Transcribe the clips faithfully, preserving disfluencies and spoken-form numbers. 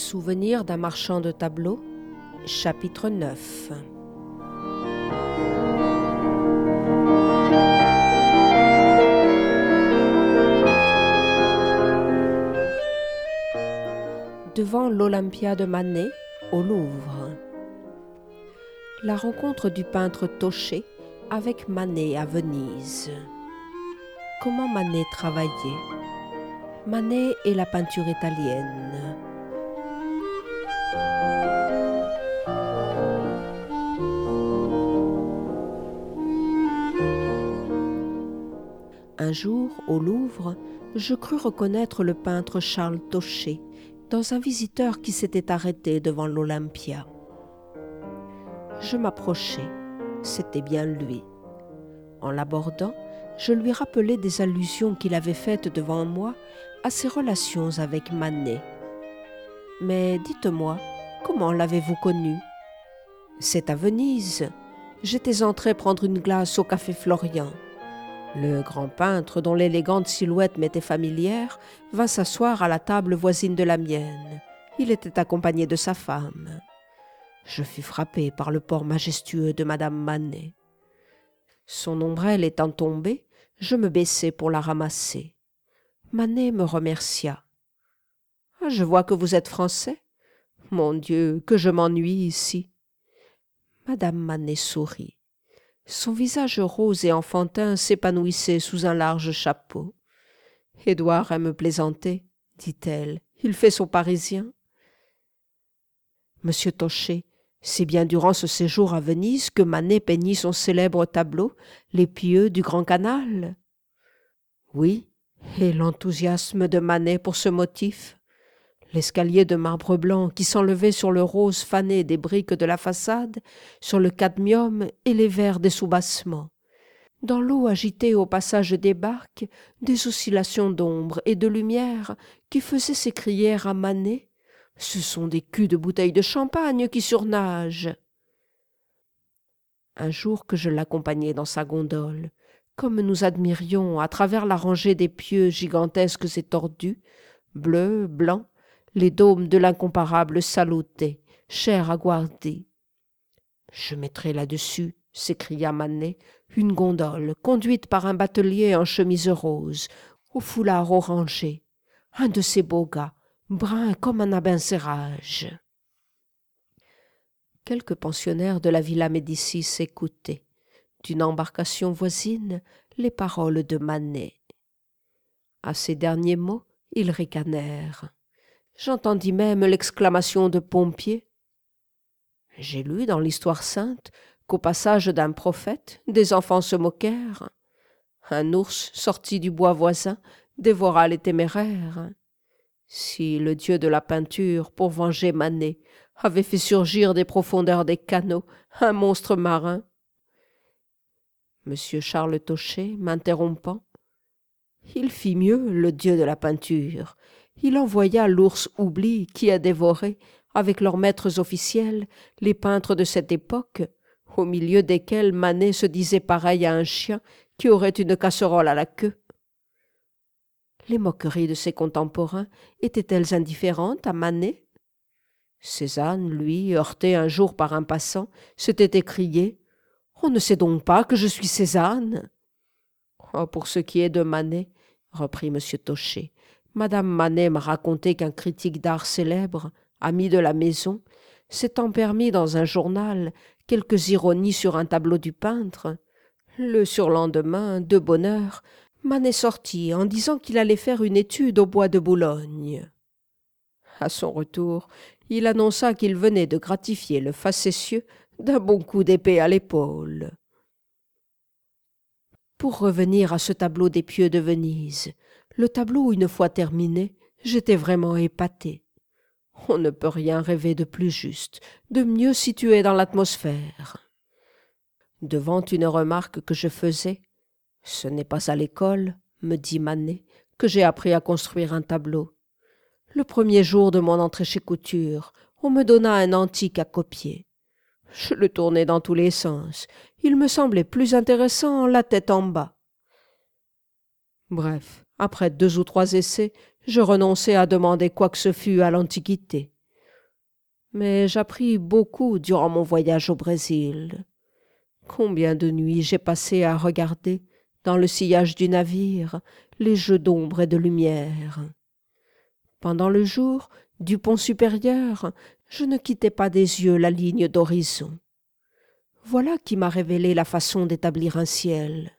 Souvenir d'un marchand de tableaux, chapitre neuf. Devant l'Olympia de Manet, au Louvre. La rencontre du peintre Tochet avec Manet à Venise. Comment Manet travaillait? Manet et la peinture italienne. Un jour, au Louvre, je crus reconnaître le peintre Charles Tochet dans un visiteur qui s'était arrêté devant l'Olympia. Je m'approchai, c'était bien lui. En l'abordant, je lui rappelai des allusions qu'il avait faites devant moi à ses relations avec Manet. « Mais dites-moi, comment l'avez-vous connu ?»« C'est à Venise. J'étais entré prendre une glace au café Florian. Le grand peintre, dont l'élégante silhouette m'était familière, vint s'asseoir à la table voisine de la mienne. Il était accompagné de sa femme. Je fus frappé par le port majestueux de Madame Manet. Son ombrelle étant tombée, je me baissai pour la ramasser. Manet me remercia. « Je vois que vous êtes français. Mon Dieu, que je m'ennuie ici. » Madame Manet sourit. Son visage rose et enfantin s'épanouissait sous un large chapeau. « Édouard aime plaisanter, dit-elle. Il fait son parisien. »« Monsieur Tochet, c'est bien durant ce séjour à Venise que Manet peignit son célèbre tableau « Les pieux du Grand Canal » ? » Oui, et l'enthousiasme de Manet pour ce motif. L'escalier de marbre blanc qui s'enlevait sur le rose fané des briques de la façade, sur le cadmium et les verres des soubassements. Dans l'eau agitée au passage des barques, des oscillations d'ombre et de lumière qui faisaient s'écrier à Manet « Ce sont des culs de bouteilles de champagne qui surnagent !» Un jour que je l'accompagnai dans sa gondole, comme nous admirions à travers la rangée des pieux gigantesques et tordus, bleus, blancs, les dômes de l'incomparable Salotté, cher à Guardi. « Je mettrai là-dessus, » s'écria Manet, « une gondole conduite par un batelier en chemise rose, au foulard orangé, un de ces beaux gars, brun comme un abencerrage. » Quelques pensionnaires de la Villa Médicis écoutaient, d'une embarcation voisine, les paroles de Manet. À ces derniers mots, ils ricanèrent. J'entendis même l'exclamation de Pompier. J'ai lu dans l'Histoire sainte qu'au passage d'un prophète, des enfants se moquèrent. Un ours sorti du bois voisin dévora les téméraires. Si le dieu de la peinture, pour venger Manet, avait fait surgir des profondeurs des canaux un monstre marin. Monsieur Charles Tochet, m'interrompant, il fit mieux, le dieu de la peinture. Il envoya l'ours oubli qui a dévoré, avec leurs maîtres officiels, les peintres de cette époque, au milieu desquels Manet se disait pareil à un chien qui aurait une casserole à la queue. Les moqueries de ses contemporains étaient-elles indifférentes à Manet? Cézanne, lui, heurté un jour par un passant, s'était écrié « On ne sait donc pas que je suis Cézanne !» Oh, pour ce qui est de Manet, reprit M. Tochet, Madame Manet m'a raconté qu'un critique d'art célèbre, ami de la maison, s'étant permis dans un journal quelques ironies sur un tableau du peintre, le surlendemain, de bonne heure, Manet sortit en disant qu'il allait faire une étude au bois de Boulogne. À son retour, il annonça qu'il venait de gratifier le facétieux d'un bon coup d'épée à l'épaule. Pour revenir à ce tableau des pieux de Venise, le tableau, une fois terminé, j'étais vraiment épaté. On ne peut rien rêver de plus juste, de mieux situé dans l'atmosphère. Devant une remarque que je faisais, « Ce n'est pas à l'école, me dit Manet, que j'ai appris à construire un tableau. Le premier jour de mon entrée chez Couture, on me donna un antique à copier. Je le tournai dans tous les sens. Il me semblait plus intéressant la tête en bas. » Bref, après deux ou trois essais, je renonçai à demander quoi que ce fût à l'Antiquité. Mais j'appris beaucoup durant mon voyage au Brésil. Combien de nuits j'ai passé à regarder, dans le sillage du navire, les jeux d'ombre et de lumière. Pendant le jour, du pont supérieur, je ne quittais pas des yeux la ligne d'horizon. Voilà qui m'a révélé la façon d'établir un ciel.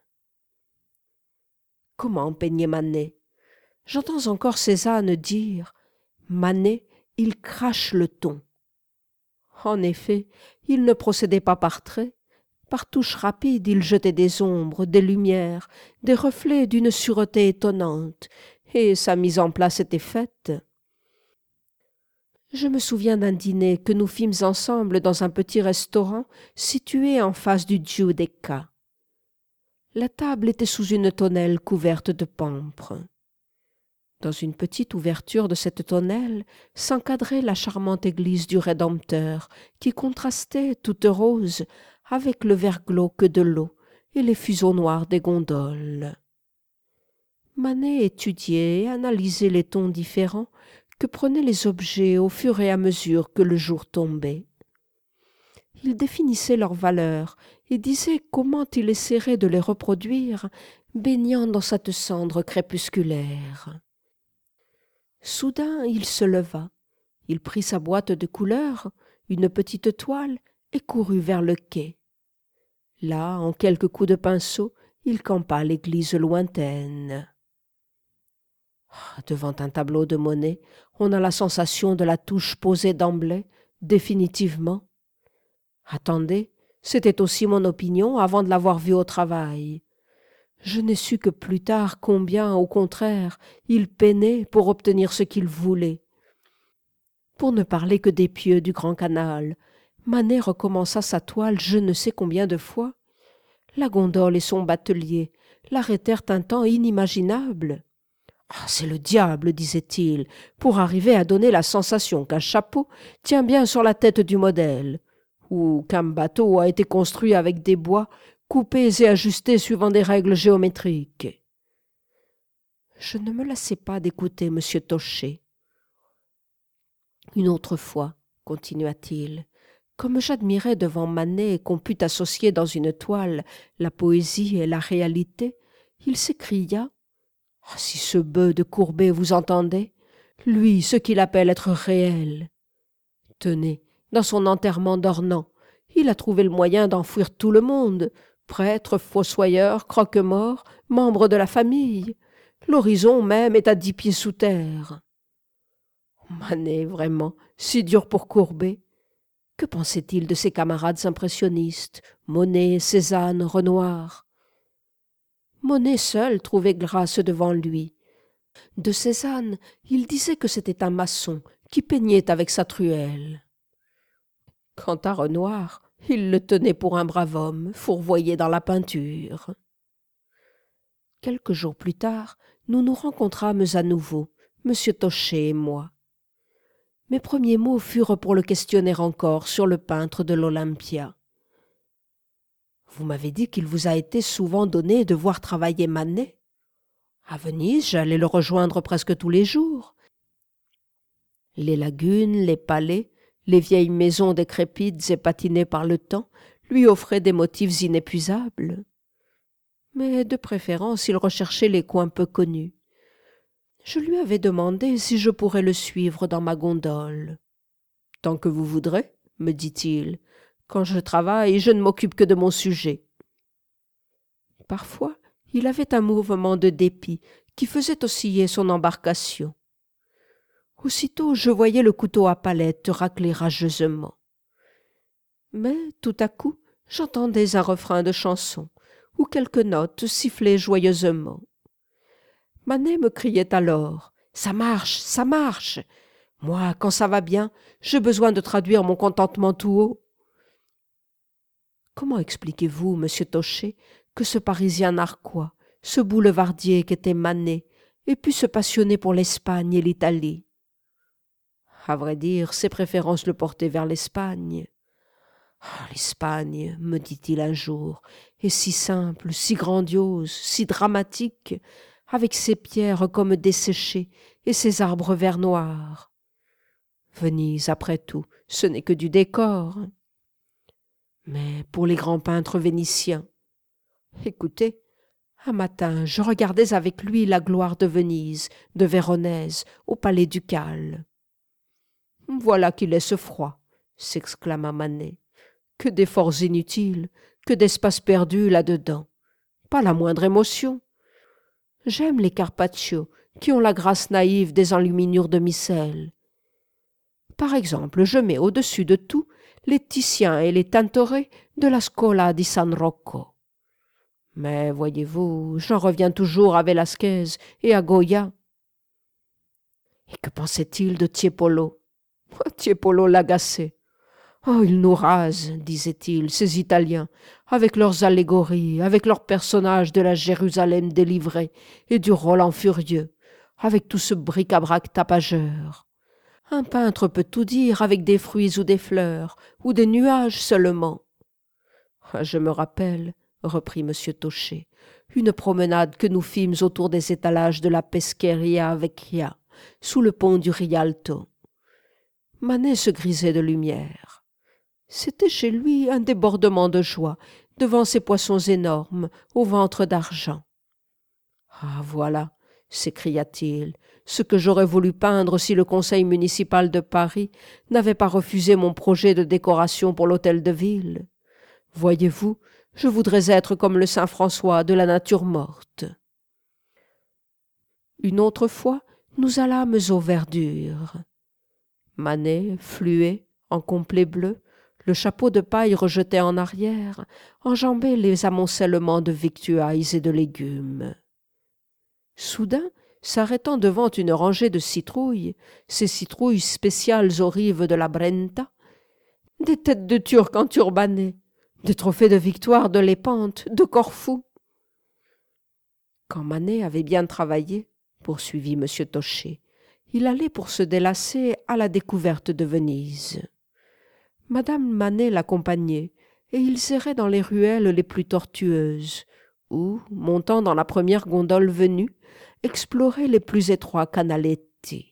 Comment peignait Manet? J'entends encore Cézanne dire « Manet, il crache le ton ». En effet, il ne procédait pas par traits. Par touches rapides, il jetait des ombres, des lumières, des reflets d'une sûreté étonnante, et sa mise en place était faite. Je me souviens d'un dîner que nous fîmes ensemble dans un petit restaurant situé en face du Giudecca. La table était sous une tonnelle couverte de pampres. Dans une petite ouverture de cette tonnelle s'encadrait la charmante église du Rédempteur, qui contrastait, toute rose, avec le vert glauque de l'eau et les fuseaux noirs des gondoles. Manet étudiait et analysait les tons différents que prenaient les objets au fur et à mesure que le jour tombait. Il définissait leurs valeurs et disait comment il essaierait de les reproduire, baignant dans cette cendre crépusculaire. Soudain, il se leva. Il prit sa boîte de couleurs, une petite toile, et courut vers le quai. Là, en quelques coups de pinceau, il campa l'église lointaine. Devant un tableau de Monet, on a la sensation de la touche posée d'emblée, définitivement. Attendez, c'était aussi mon opinion avant de l'avoir vu au travail. Je n'ai su que plus tard combien, au contraire, il peinait pour obtenir ce qu'il voulait. Pour ne parler que des pieux du Grand Canal, Manet recommença sa toile je ne sais combien de fois. La gondole et son batelier l'arrêtèrent un temps inimaginable. « Ah, c'est le diable, disait-il, pour arriver à donner la sensation qu'un chapeau tient bien sur la tête du modèle, ou qu'un bateau a été construit avec des bois coupés et ajustés suivant des règles géométriques. » Je ne me lassais pas d'écouter M. Taucher. Une autre fois, continua-t-il, comme j'admirais devant Manet qu'on pût associer dans une toile la poésie et la réalité, il s'écria « Ah, si ce bœuf de Courbet vous entendait, lui, ce qu'il appelle être réel. Tenez, dans son enterrement d'Ornans, il a trouvé le moyen d'enfouir tout le monde, prêtre, fossoyeur, croque-mort, membres de la famille. L'horizon même est à dix pieds sous terre. » Manet, vraiment, si dur pour Courbet. Que pensait-il de ses camarades impressionnistes, Monet, Cézanne, Renoir? Monet seul trouvait grâce devant lui. De Cézanne, il disait que c'était un maçon qui peignait avec sa truelle. Quant à Renoir, il le tenait pour un brave homme, fourvoyé dans la peinture. Quelques jours plus tard, nous nous rencontrâmes à nouveau, M. Taucher et moi. Mes premiers mots furent pour le questionner encore sur le peintre de l'Olympia. « Vous m'avez dit qu'il vous a été souvent donné de voir travailler Manet. À Venise, j'allais le rejoindre presque tous les jours. Les lagunes, les palais, les vieilles maisons décrépites et patinées par le temps lui offraient des motifs inépuisables. Mais de préférence, il recherchait les coins peu connus. Je lui avais demandé si je pourrais le suivre dans ma gondole. « Tant que vous voudrez, » me dit-il. « Quand je travaille, je ne m'occupe que de mon sujet. » Parfois, il avait un mouvement de dépit qui faisait osciller son embarcation. Aussitôt, je voyais le couteau à palette racler rageusement. Mais, tout à coup, j'entendais un refrain de chanson ou quelques notes siffler joyeusement. Manet me criait alors « Ça marche, ça marche !» Moi, quand ça va bien, j'ai besoin de traduire mon contentement tout haut. Comment expliquez-vous, monsieur Taucher, que ce Parisien narquois, ce boulevardier qu'était Manet, ait pu se passionner pour l'Espagne et l'Italie? À vrai dire, ses préférences le portaient vers l'Espagne. Ah, l'Espagne, me dit-il un jour, est si simple, si grandiose, si dramatique, avec ses pierres comme desséchées et ses arbres vert noirs. Venise, après tout, ce n'est que du décor. Mais pour les grands peintres vénitiens, écoutez, un matin, je regardais avec lui la gloire de Venise, de Véronèse, au palais ducal. « Voilà qui laisse froid !» s'exclama Manet. « Que d'efforts inutiles, que d'espace perdu là-dedans. Pas la moindre émotion. J'aime les Carpaccio, qui ont la grâce naïve des enluminures de missel. Par exemple, je mets au-dessus de tout les Titiens et les Tintoret de la Scola di San Rocco. Mais voyez-vous, j'en reviens toujours à Velasquez et à Goya. » Et que pensait-il de Tiepolo? Tiepolo l'agaçait. « Oh, ils nous rasent, disait-il, ces Italiens, avec leurs allégories, avec leurs personnages de la Jérusalem délivrée et du Roland furieux, avec tout ce bric-à-brac tapageur. Un peintre peut tout dire avec des fruits ou des fleurs, ou des nuages seulement. » Je me rappelle, reprit M. Taucher, une promenade que nous fîmes autour des étalages de la Pescheria Vecchia, sous le pont du Rialto. Manet se grisait de lumière. C'était chez lui un débordement de joie devant ces poissons énormes au ventre d'argent. « Ah, voilà !» s'écria-t-il, « ce que j'aurais voulu peindre si le conseil municipal de Paris n'avait pas refusé mon projet de décoration pour l'hôtel de ville. Voyez-vous, je voudrais être comme le saint François de la nature morte. » Une autre fois, nous allâmes aux verdures. Manet, fluet, en complet bleu, le chapeau de paille rejeté en arrière, enjambait les amoncellements de victuailles et de légumes. Soudain, s'arrêtant devant une rangée de citrouilles, ces citrouilles spéciales aux rives de la Brenta, des têtes de Turcs enturbanés, des trophées de victoire de Lépante, de Corfou. Quand Manet avait bien travaillé, poursuivit M. Taucher, il allait pour se délasser à la découverte de Venise. Madame Manet l'accompagnait, et ils erraient dans les ruelles les plus tortueuses, ou, montant dans la première gondole venue, exploraient les plus étroits canaletti.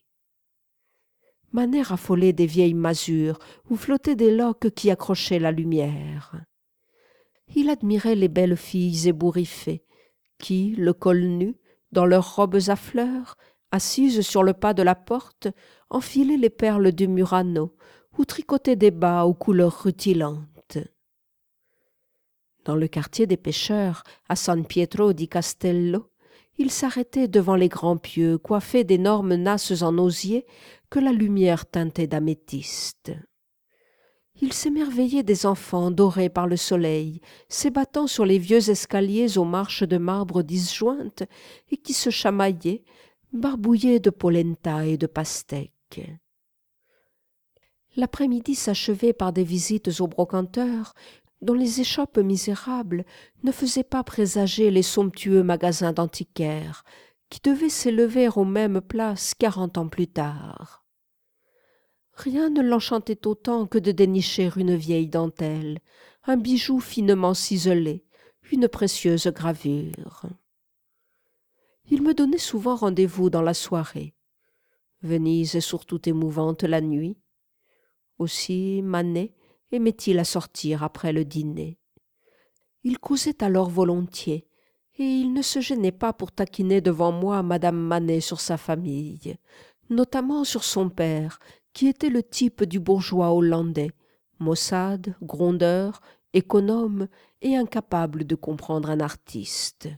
Manet raffolait des vieilles masures où flottaient des loques qui accrochaient la lumière. Il admirait les belles filles ébouriffées, qui, le col nu, dans leurs robes à fleurs, assises sur le pas de la porte, enfilaient les perles du Murano ou tricotaient des bas aux couleurs rutilantes. Dans le quartier des pêcheurs, à San Pietro di Castello, il s'arrêtait devant les grands pieux coiffés d'énormes nasses en osier que la lumière teintait d'améthyste. Il s'émerveillait des enfants dorés par le soleil, s'ébattant sur les vieux escaliers aux marches de marbre disjointes et qui se chamaillaient, barbouillés de polenta et de pastèques. L'après-midi s'achevait par des visites aux brocanteurs, dont les échoppes misérables ne faisaient pas présager les somptueux magasins d'antiquaires, qui devaient s'élever aux mêmes places quarante ans plus tard. Rien ne l'enchantait autant que de dénicher une vieille dentelle, un bijou finement ciselé, une précieuse gravure. Il me donnait souvent rendez-vous dans la soirée. Venise est surtout émouvante la nuit. Aussi Manet aimait-il à sortir après le dîner. Il causait alors volontiers, et il ne se gênait pas pour taquiner devant moi madame Manet sur sa famille, notamment sur son père, qui était le type du bourgeois hollandais, maussade, grondeur, économe et incapable de comprendre un artiste.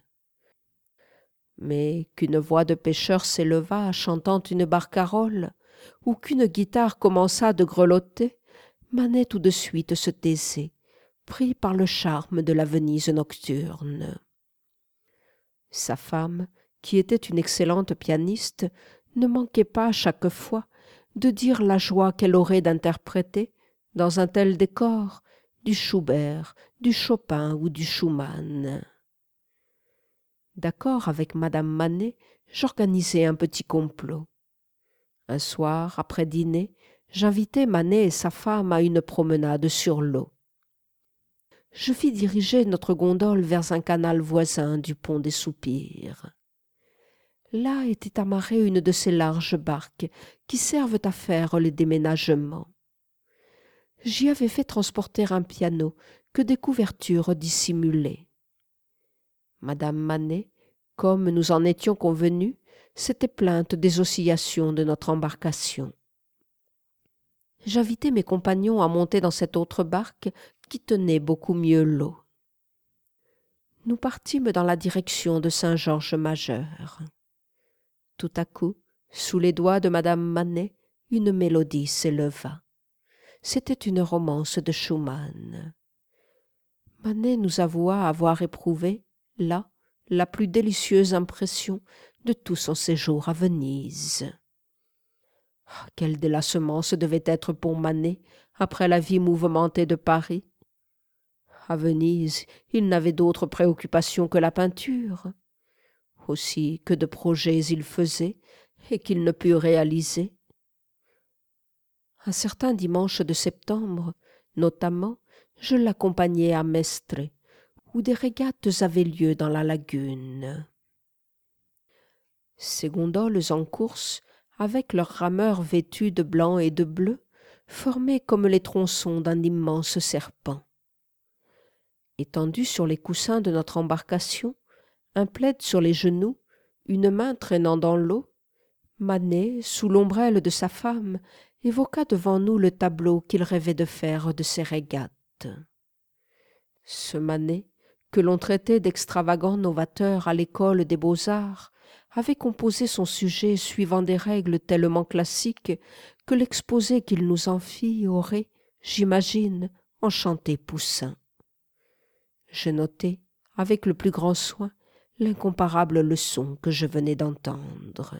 Mais qu'une voix de pêcheur s'éleva chantant une barcarolle, ou qu'une guitare commença de grelotter, Manet tout de suite se taisait, pris par le charme de la Venise nocturne. Sa femme, qui était une excellente pianiste, ne manquait pas chaque fois de dire la joie qu'elle aurait d'interpréter, dans un tel décor, du Schubert, du Chopin ou du Schumann. D'accord avec madame Manet, j'organisai un petit complot. Un soir, après dîner, j'invitai Manet et sa femme à une promenade sur l'eau. Je fis diriger notre gondole vers un canal voisin du pont des Soupirs. Là était amarrée une de ces larges barques qui servent à faire les déménagements. J'y avais fait transporter un piano que des couvertures dissimulaient. Madame Mannet, comme nous en étions convenus, s'était plainte des oscillations de notre embarcation. J'invitai mes compagnons à monter dans cette autre barque qui tenait beaucoup mieux l'eau. Nous partîmes dans la direction de Saint-Georges-Majeur. Tout à coup, sous les doigts de madame Mannet, une mélodie s'éleva. C'était une romance de Schumann. Mannet nous avoua avoir éprouvé, là, la plus délicieuse impression de tout son séjour à Venise. Oh, quel délassement ce devait être pour Mannet après la vie mouvementée de Paris. À Venise, il n'avait d'autre préoccupation que la peinture. Aussi que de projets il faisait et qu'il ne put réaliser. Un certain dimanche de septembre, notamment, je l'accompagnai à Mestre, où des régates avaient lieu dans la lagune. Ces gondoles en course, avec leurs rameurs vêtus de blanc et de bleu, formaient comme les tronçons d'un immense serpent. Étendu sur les coussins de notre embarcation, un plaid sur les genoux, une main traînant dans l'eau, Mannet, sous l'ombrelle de sa femme, évoqua devant nous le tableau qu'il rêvait de faire de ses régates. Ce Mannet, que l'on traitait d'extravagant novateur à l'école des beaux-arts, avait composé son sujet suivant des règles tellement classiques que l'exposé qu'il nous en fit aurait, j'imagine, enchanté Poussin. Je notai, avec le plus grand soin, l'incomparable leçon que je venais d'entendre.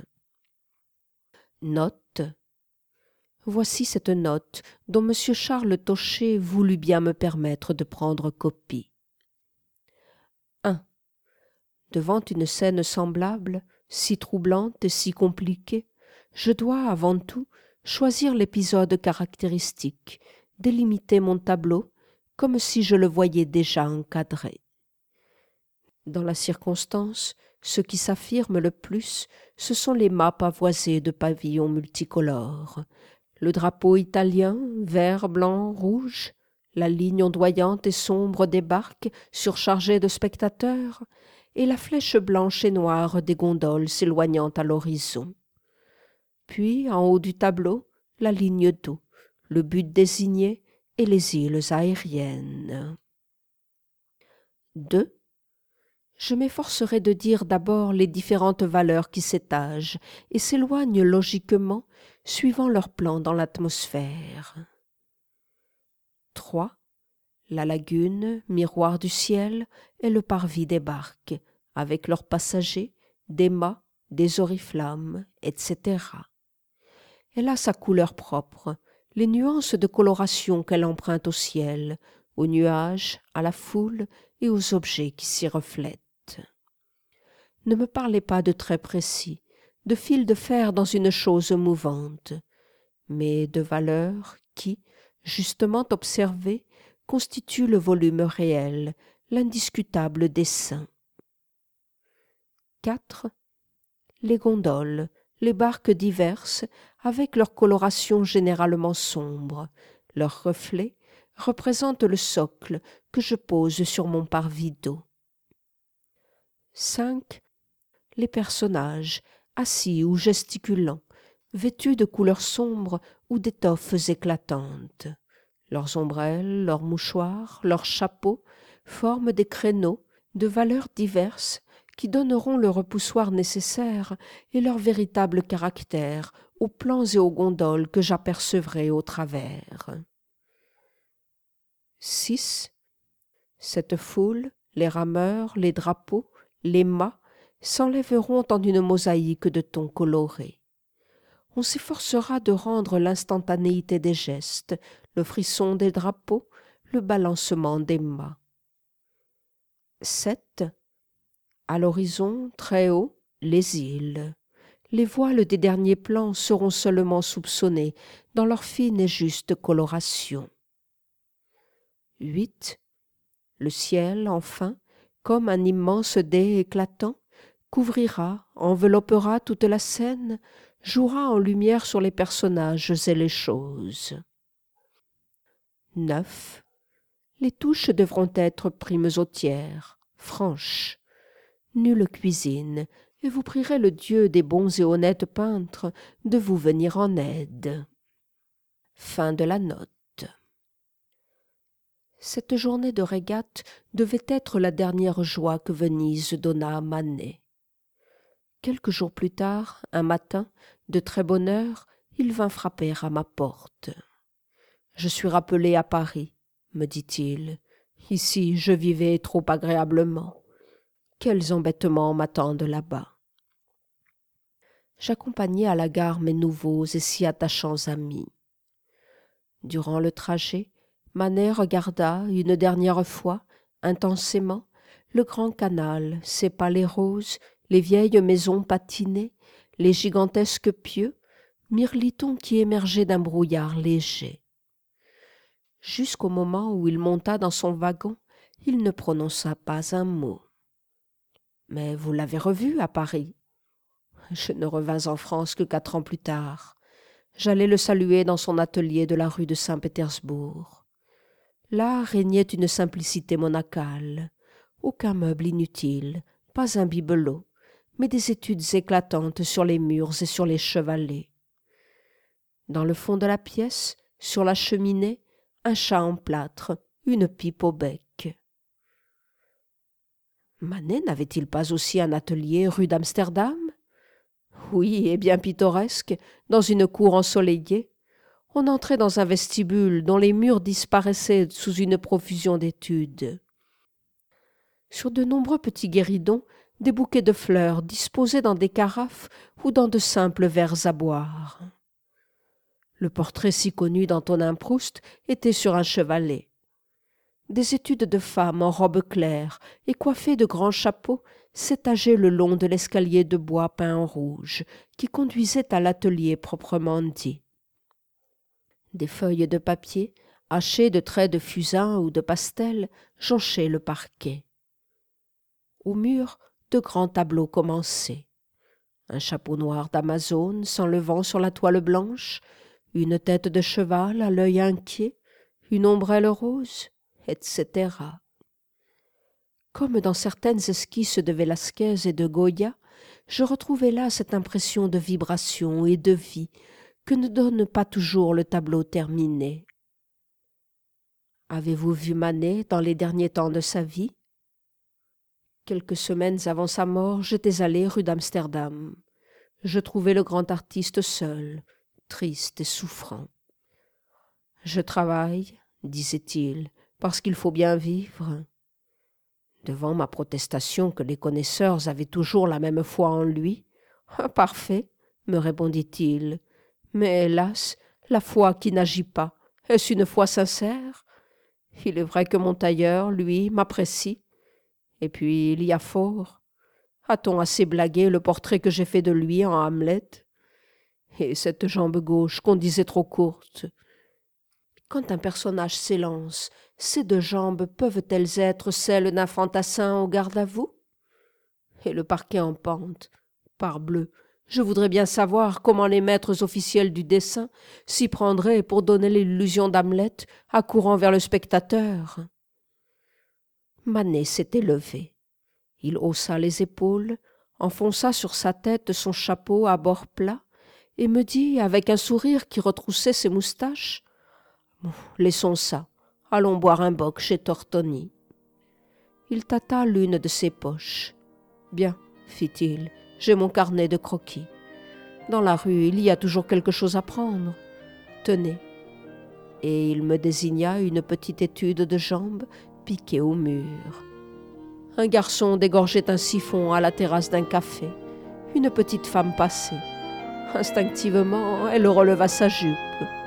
Note. Voici cette note dont M. Charles Taucher voulut bien me permettre de prendre copie. un. Devant une scène semblable, si troublante et si compliquée, je dois, avant tout, choisir l'épisode caractéristique, délimiter mon tableau, comme si je le voyais déjà encadré. Dans la circonstance, ce qui s'affirme le plus, ce sont les mâts pavoisés de pavillons multicolores, le drapeau italien, vert, blanc, rouge, la ligne ondoyante et sombre des barques surchargées de spectateurs, et la flèche blanche et noire des gondoles s'éloignant à l'horizon. Puis, en haut du tableau, la ligne d'eau, le but désigné et les îles aériennes. deux. Je m'efforcerai de dire d'abord les différentes valeurs qui s'étagent et s'éloignent logiquement suivant leur plan dans l'atmosphère. trois. La lagune, miroir du ciel, est le parvis des barques, avec leurs passagers, des mâts, des oriflammes, et cetera. Elle a sa couleur propre, les nuances de coloration qu'elle emprunte au ciel, aux nuages, à la foule et aux objets qui s'y reflètent. Ne me parlez pas de traits précis, de fil de fer dans une chose mouvante, mais de valeurs qui, justement observées, constituent le volume réel, l'indiscutable dessin. quatre. Les gondoles, les barques diverses, avec leur coloration généralement sombre, leurs reflets, représentent le socle que je pose sur mon parvis d'eau. cinq. Les personnages, assis ou gesticulant, vêtus de couleurs sombres ou d'étoffes éclatantes. Leurs ombrelles, leurs mouchoirs, leurs chapeaux forment des créneaux de valeurs diverses qui donneront le repoussoir nécessaire et leur véritable caractère aux plans et aux gondoles que j'apercevrai au travers. six. Cette foule, les rameurs, les drapeaux, les mâts, s'enlèveront en une mosaïque de tons colorés. On s'efforcera de rendre l'instantanéité des gestes, le frisson des drapeaux, le balancement des mâts. sept. À l'horizon, très haut, les îles. Les voiles des derniers plans seront seulement soupçonnés dans leur fine et juste coloration. huit. Le ciel, enfin, comme un immense dais éclatant, couvrira, enveloppera toute la scène, jouera en lumière sur les personnages et les choses. neuf. Les touches devront être primesautières, franches. Nulle cuisine, et vous prierez le Dieu des bons et honnêtes peintres de vous venir en aide. Fin de la note. Cette journée de régate devait être la dernière joie que Venise donna à Manet. Quelques jours plus tard, un matin, de très bonne heure, il vint frapper à ma porte. « Je suis rappelé à Paris, » me dit-il. « Ici, je vivais trop agréablement. Quels embêtements m'attendent là-bas ?» J'accompagnai à la gare mes nouveaux et si attachants amis. Durant le trajet, Manet regarda une dernière fois, intensément, le grand canal, ses palais roses, les vieilles maisons patinées, les gigantesques pieux, mirlitons qui émergeaient d'un brouillard léger. Jusqu'au moment où il monta dans son wagon, il ne prononça pas un mot. « Mais vous l'avez revu à Paris ?» Je ne revins en France que quatre ans plus tard. J'allais le saluer dans son atelier de la rue de Saint-Pétersbourg. Là régnait une simplicité monacale. Aucun meuble inutile, pas un bibelot, mais des études éclatantes sur les murs et sur les chevalets. Dans le fond de la pièce, sur la cheminée, un chat en plâtre, une pipe au bec. Manet n'avait-il pas aussi un atelier rue d'Amsterdam ? Oui, et bien pittoresque, dans une cour ensoleillée. On entrait dans un vestibule dont les murs disparaissaient sous une profusion d'études. Sur de nombreux petits guéridons, des bouquets de fleurs disposés dans des carafes ou dans de simples verres à boire. Le portrait si connu d'Antonin Proust était sur un chevalet. Des études de femmes en robes claires et coiffées de grands chapeaux s'étageaient le long de l'escalier de bois peint en rouge qui conduisait à l'atelier proprement dit. Des feuilles de papier, hachées de traits de fusain ou de pastel, jonchaient le parquet. Au mur, de grands tableaux commençaient. Un chapeau noir d'Amazone s'enlevant sur la toile blanche, une tête de cheval à l'œil inquiet, une ombrelle rose, et cetera. Comme dans certaines esquisses de Vélasquez et de Goya, je retrouvais là cette impression de vibration et de vie que ne donne pas toujours le tableau terminé. Avez-vous vu Manet dans les derniers temps de sa vie ? Quelques semaines avant sa mort, j'étais allé rue d'Amsterdam. Je trouvai le grand artiste seul, triste et souffrant. « Je travaille, disait-il, parce qu'il faut bien vivre. » Devant ma protestation que les connaisseurs avaient toujours la même foi en lui, ah, « Parfait, me répondit-il, mais hélas, la foi qui n'agit pas, est-ce une foi sincère ? Il est vrai que mon tailleur, lui, m'apprécie. Et puis il y a fort. A-t-on assez blagué le portrait que j'ai fait de lui en Hamlet ? Et cette jambe gauche qu'on disait trop courte. Quand un personnage s'élance, ces deux jambes peuvent-elles être celles d'un fantassin au garde-à-vous ? Et le parquet en pente. Parbleu, je voudrais bien savoir comment les maîtres officiels du dessin s'y prendraient pour donner l'illusion d'Hamlet accourant vers le spectateur. Manet s'était levé. Il haussa les épaules, enfonça sur sa tête son chapeau à bord plat et me dit, avec un sourire qui retroussait ses moustaches, « Laissons ça, allons boire un bock chez Tortoni. » Il tâta l'une de ses poches. « Bien, fit-il, j'ai mon carnet de croquis. Dans la rue, il y a toujours quelque chose à prendre. Tenez. » Et il me désigna une petite étude de jambes piquée au mur. Un garçon dégorgeait un siphon à la terrasse d'un café. Une petite femme passait. Instinctivement, elle releva sa jupe.